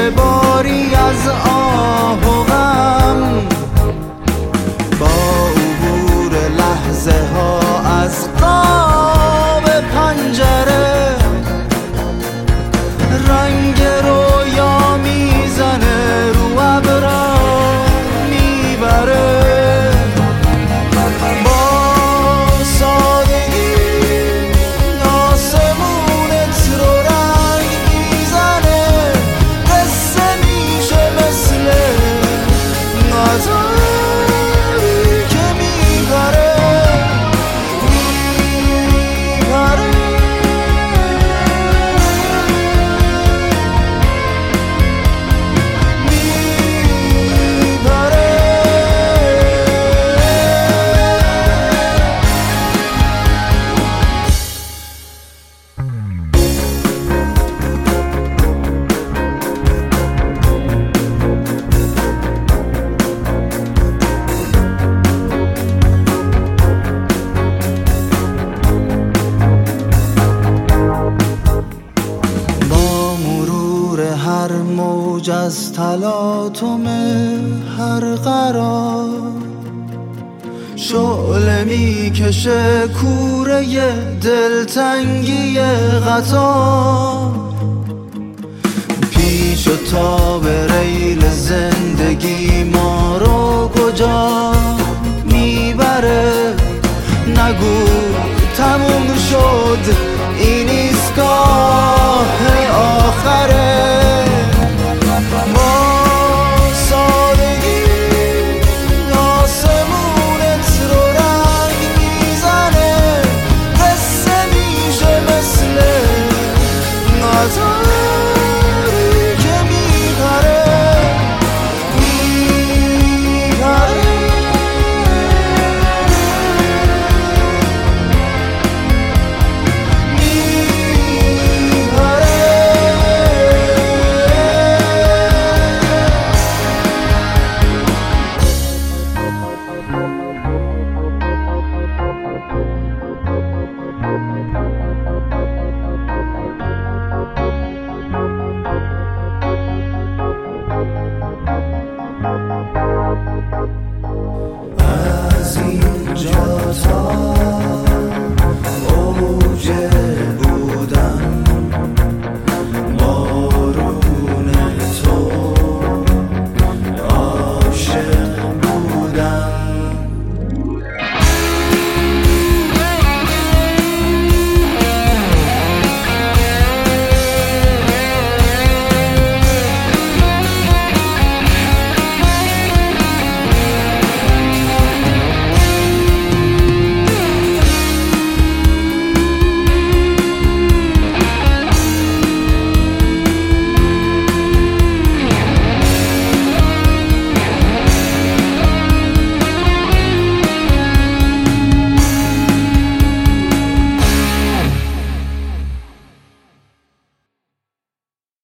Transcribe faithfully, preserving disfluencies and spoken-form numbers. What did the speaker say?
باری از آه و غم، با عبور لحظه ها از قاب پنجره رنگ رویا میزنه رو ابرا میبره. هر موج از تلاطم هر قرار شعله میکشه کوره دلتنگی قطار، پیچ و تاب ریل زندگی ما رو کجا میبره؟ نگو تموم شد این ایستگاه آخره.